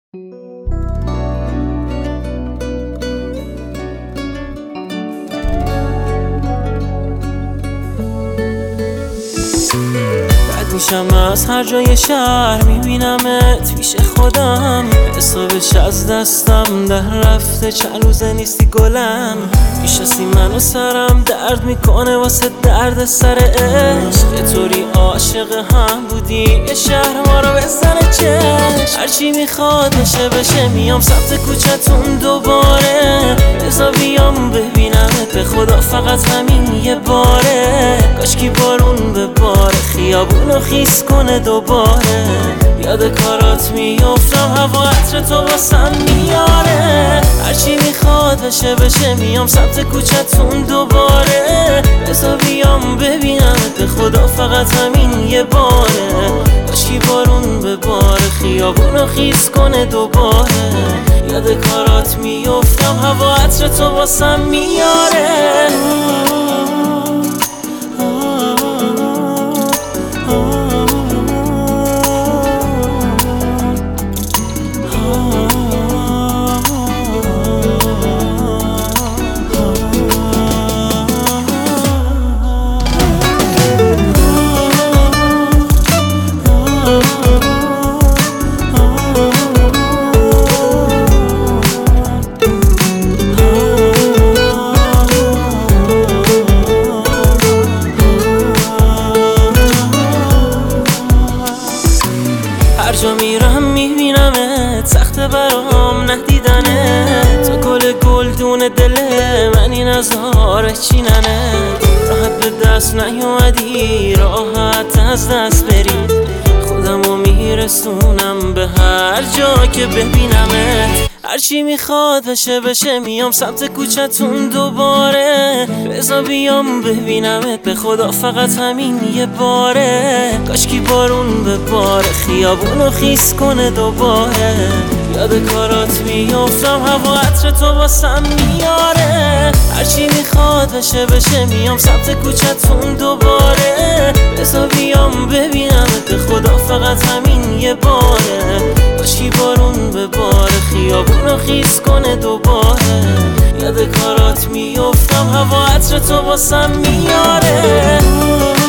میشم از هر جای شهر میبینمت پیش خودم، حسابش از دستم در رفته، چند روزه نیستی گلم. میشستی منو سرم درد میکنه واسه درد سر عشق، یه طوری عاشق هم بودی یه شهر ما رو بزنه چشم. هرچی میخواد بشه میام سمت کوچتون دوباره، بذار بیام ببینمت به خدا فقط همین یه باره. کاشکی بارون بباره خیابونو خیس کنه دوباره، یاد کارات میافتم هوا عطر تو واسم میاره. هرچی میخواد بشه میام سمت کوچتون دوباره، بذار بیام ببینمت به خدا فقط همین یه باره. کاشکی بارون بباره خیابونو خیس کنه دوباره، یاد کارات میافتم هوا عطر تو واسم میاره. هر جا میرم میبینمت، سخته برام ندیدنه، تو گل گلدون دله من این نظاره چیننه. راحت به دست نیومدی راحت از دست بری، خودمو میرسونم به هر جا که ببینمت. هرچی میخواد بشه میام سمت کوچتون دوباره، بذار بیام ببینمت به خدا فقط همین یه باره. کاشکی بارون بباره خیابونو خیس کنه دوباره، یاد کارات میافتم هوا عطر تو واسم میاره. هرچی میخواد بشه میام سمت کوچتون دوباره، بذار بیام ببینمت به خدا فقط همین یه باره. کاشکی بارون بباره خیابونو خیس کنه دوباره، یاد کارات میافتم هوا عطر تو واسم میاره.